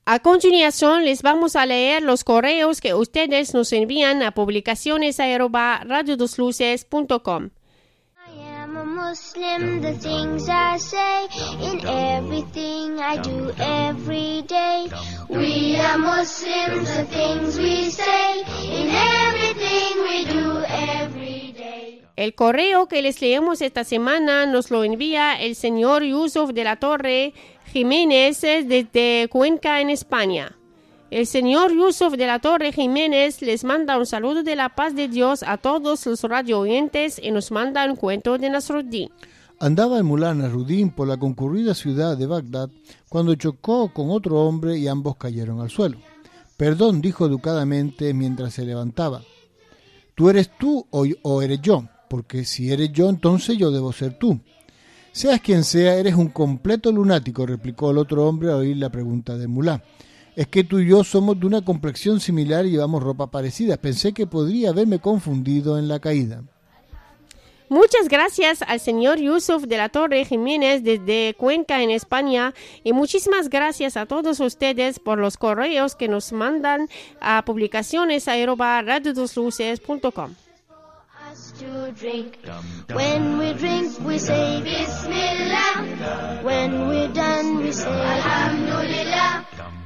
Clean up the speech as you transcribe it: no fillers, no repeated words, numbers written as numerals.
A continuación, les vamos a leer los correos que ustedes nos envían a publicaciones@radiodosluces.com. I am a Muslim, the things I say, in everything I do every day. We are Muslims, the things we say, in everything we do every day. El correo que les leemos esta semana nos lo envía el señor Yusuf de la Torre Jiménez desde Cuenca, en España. El señor Yusuf de la Torre Jiménez les manda un saludo de la paz de Dios a todos los radio oyentes y nos manda un cuento de Nasruddin. Andaba el mulá Nasruddin por la concurrida ciudad de Bagdad cuando chocó con otro hombre y ambos cayeron al suelo. Perdón, dijo educadamente mientras se levantaba. ¿Tú eres tú o eres yo? Porque si eres yo, entonces yo debo ser tú. Seas quien sea, eres un completo lunático, replicó el otro hombre al oír la pregunta del mulá. Es que tú y yo somos de una complexión similar y llevamos ropa parecida. Pensé que podría haberme confundido en la caída. Muchas gracias al señor Yusuf de la Torre Jiménez desde Cuenca, en España, y muchísimas gracias a todos ustedes por los correos que nos mandan a publicaciones@radiodosluces.com. To drink. When we drink, we say Bismillah. When we're done, we say Alhamdulillah.